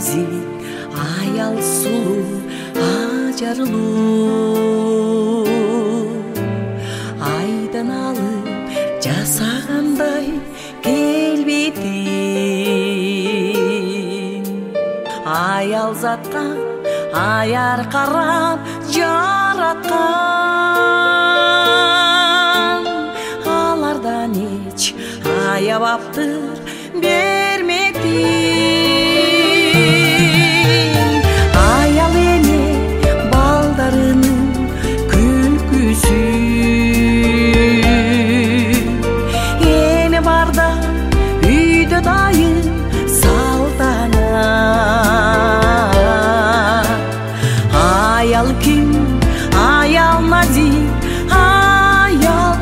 нәзик аял сулуу ажарлуу айдан алып жасагандай келбетин аял затка аяр карап жараткан алардан эч аябаптыр берметин аял эне балдарынын күлкүсү эне барда үйдө дайым салтанат аял ким аял назик аял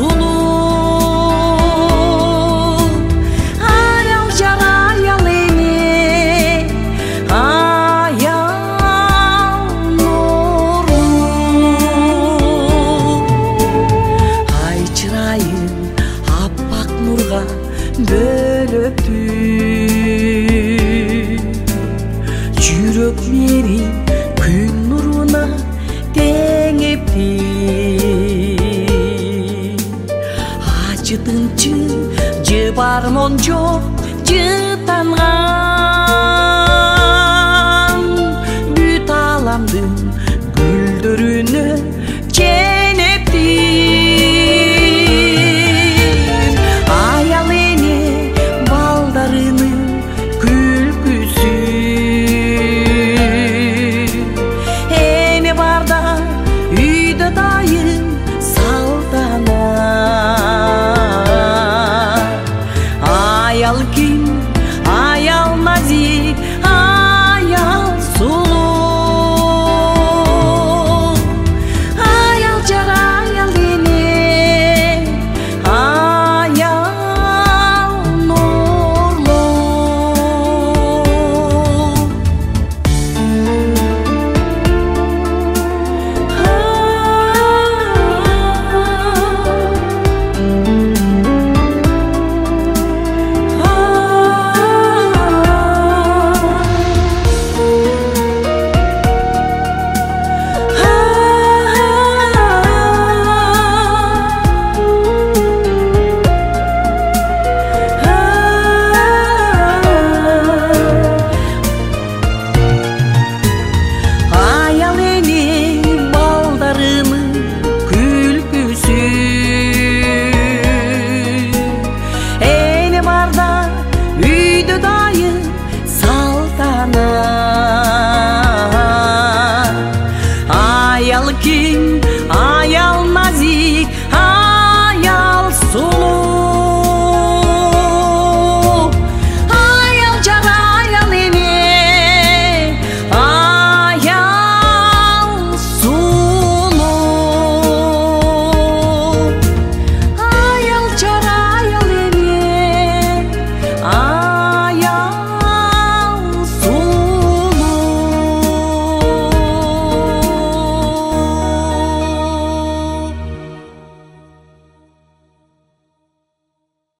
сулуу аял жар аял эне аял нурлуу ай чырайын аппак нурга бөлөптү жүрөк мери күн нуруна теңепти ачытынчы жыбар монжо жытанган бүт аламдын гүлдөрүнө